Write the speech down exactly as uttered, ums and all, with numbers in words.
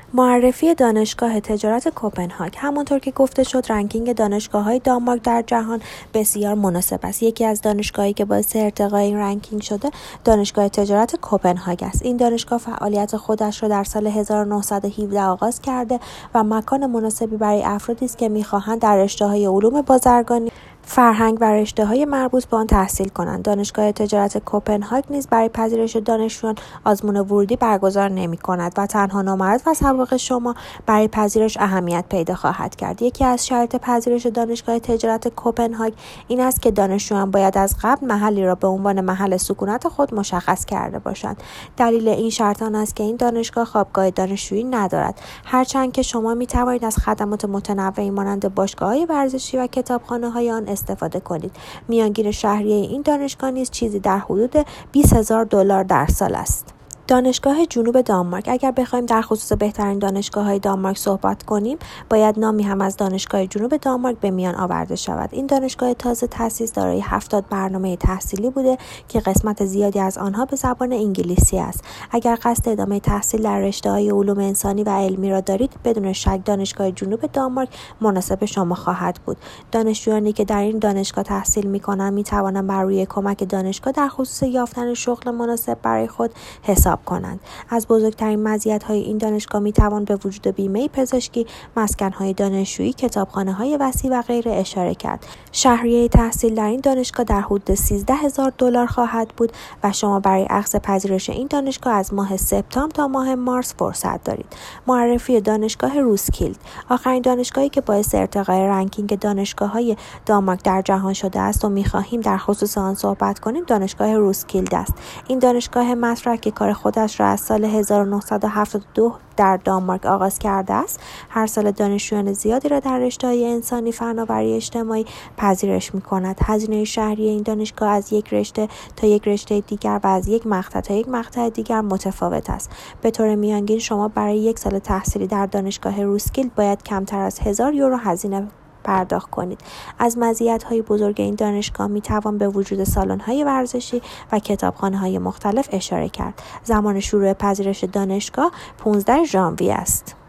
معرفی دانشگاه تجارت کوپنهاگ. همانطور که گفته شد، رنکینگ دانشگاه‌های دانمارک در جهان بسیار مناسب است. یکی از دانشگاهایی که باعث ارتقای این رنکینگ شده، دانشگاه تجارت کوپنهاگ است. این دانشگاه فعالیت خودش را در سال هزار و نهصد و هفده آغاز کرده و مکان مناسبی برای افرادی است که می‌خواهند در رشته‌های علوم بازرگانی، فرهنگ و رشته‌های مربوط به آن تحصیل کنند. دانشگاه تجارت کوپنهاگ نیز برای پذیرش دانشجویان آزمون ورودی برگزار نمی‌کند و تنها نمرات و سوابق شما برای پذیرش اهمیت پیدا خواهد کرد. یکی از شرایط پذیرش دانشگاه تجارت کوپنهاگ این است که دانشجویان باید از قبل محلی را به عنوان محل سکونت خود مشخص کرده باشند. دلیل این شرط آن است که این دانشگاه خوابگاه دانشجویی ندارد، هرچند که شما می‌توانید از خدمات متنوعی مانند باشگاه‌های ورزشی و کتابخانه‌های آن استفاده کنید. میانگین شهریه این دانشگاه نیز چیزی در حدود بیست هزار دلار در سال است. دانشگاه جنوب دانمارک. اگر بخوایم در خصوص بهترین دانشگاه‌های دانمارک صحبت کنیم، باید نامی هم از دانشگاه جنوب دانمارک به میان آورده شود. این دانشگاه تازه تأسیس دارای هفتاد برنامه تحصیلی بوده که قسمت زیادی از آنها به زبان انگلیسی است. اگر قصد ادامه تحصیل در رشته‌های علوم انسانی و علمی را دارید، بدون شک دانشگاه جنوب دانمارک مناسب شما خواهد بود. دانشجویانی که در این دانشگاه تحصیل می‌کنند می‌توانند بر روی کمک دانشگاه در خصوص یافتن شغل مناسب برای خود حساب کنند. از بزرگترین مزیت‌های این دانشگاه می‌توان به وجود بیمه پزشکی، مسکن‌های دانشجویی، کتابخانه‌های وسیع و غیره اشاره کرد. شهریه تحصیل در این دانشگاه در حدود سیزده هزار دلار خواهد بود و شما برای اخذ پذیرش این دانشگاه از ماه سپتامبر تا ماه مارس فرصت دارید. معرفی دانشگاه روسکیلد. آخرین دانشگاهی که باعث ارتقای رنکینگ دانشگاه‌های دانمارک در جهان شده است و می‌خواهیم در خصوص آن صحبت کنیم، دانشگاه روسکیلد است. این دانشگاه مطرح که کار خودش را از سال هزار و نهصد و هفتاد و دو در دانمارک آغاز کرده است، هر سال دانشجویان زیادی را در رشته‌های انسانی، فناوری اجتماعی پذیرش می‌کند. هزینه شهری این دانشگاه از یک رشته تا یک رشته دیگر و از یک مقطع تا یک مقطع دیگر متفاوت است. به طور میانگین شما برای یک سال تحصیلی در دانشگاه روسکیلد باید کمتر از هزار یورو هزینه پرداخت کنید. از مزیت‌های بزرگ این دانشگاه می‌توان به وجود سالن‌های ورزشی و کتابخانه‌های مختلف اشاره کرد. زمان شروع پذیرش دانشگاه پانزده ژانویه است.